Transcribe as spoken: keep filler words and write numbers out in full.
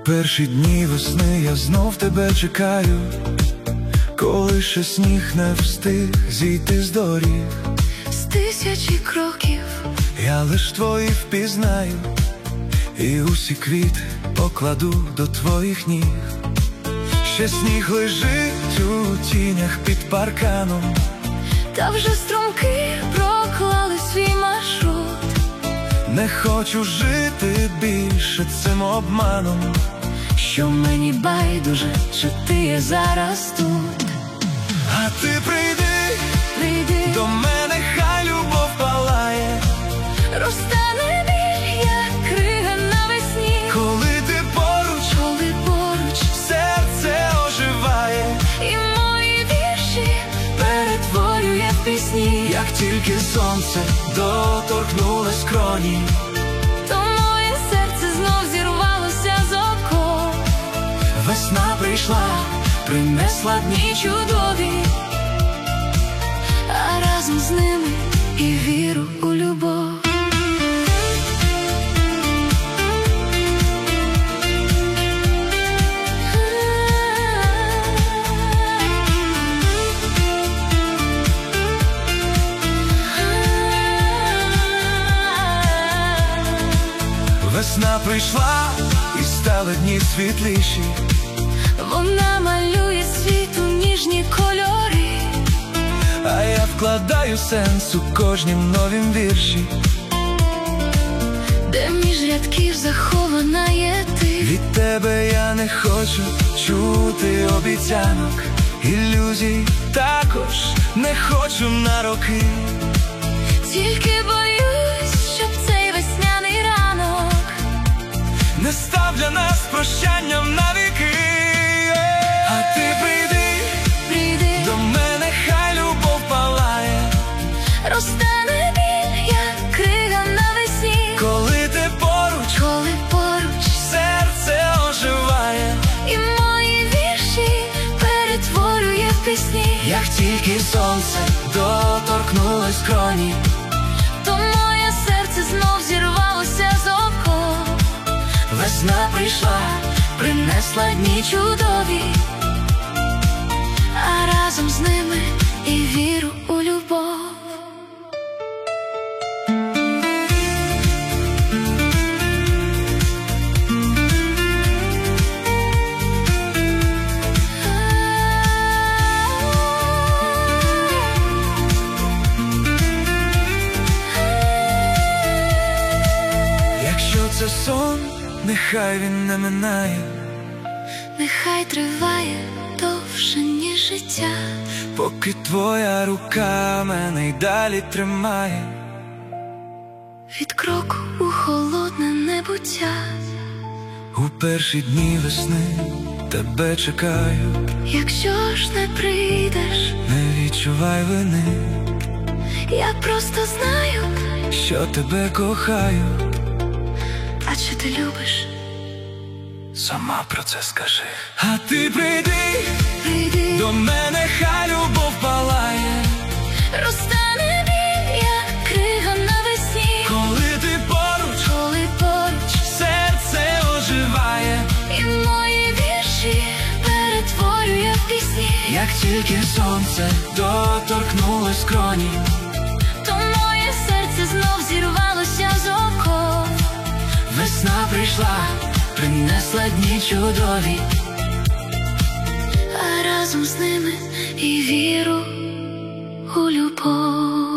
перші дні весни я знов тебе чекаю, коли ще сніг не встиг зійти з доріг. З тисячі кроків я лиш твої впізнаю, і усі квіти покладу до твоїх ніг. Ще сніг лежить у тінях під парканом, та вже струмки проклали свій маршрут. Не хочу жити більше цим обманом, що мені байдуже, що ти є зараз тут. А ти прийди, прийди до мене, хай любов палає, розтане біль, як крига навесні. коли ти поруч, коли поруч серце оживає, і мої вірші перетворює в пісні. як тільки сонце доторкнулось скроні, то моє серце знов зірвалося з оков. весна прийшла, принесла дні чудові, а разом з ними і віру у любов. весна прийшла, і стали дні світліші. Вона малює світ у ніжні кольори, А я вкладаю сенс у кожнім новім вірші, де між рядків захована є ти. від тебе я не хочу чути обіцянок, ілюзій також не хочу на роки. Тільки боюсь, щоб цей весняний ранок не став для нас прощанням навіки. А ти прийди, прийди до мене, хай любов палає, розтане біль, як крига навесні. коли ти поруч, коли поруч серце оживає, і мої вірші перетворює в пісні. як тільки сонце доторкнулось скроні, то моє серце знов зірвалося з оков. весна прийшла, Принесла дні чудові, а разом з ними і віру у любов. якщо це сон, нехай він не минає, Нехай триває довше, ніж життя, поки твоя рука мене й далі тримає. від кроку у холодне небуття. У перші дні весни тебе чекаю, Якщо ж не прийдеш, не відчувай вини, я просто знаю, що тебе кохаю. а чи ти любиш? Сама про це скажи. А ти прийди, Прийди до мене, хай любов палає, розтане біль, як крига навесні. коли ти поруч, коли поруч серце оживає, і мої вірші перетворює в пісні. як тільки сонце доторкнулось скроні, то моє серце знов зірвалося з оков. весна прийшла, принесла дні чудові, А разом з ними і віру у любов.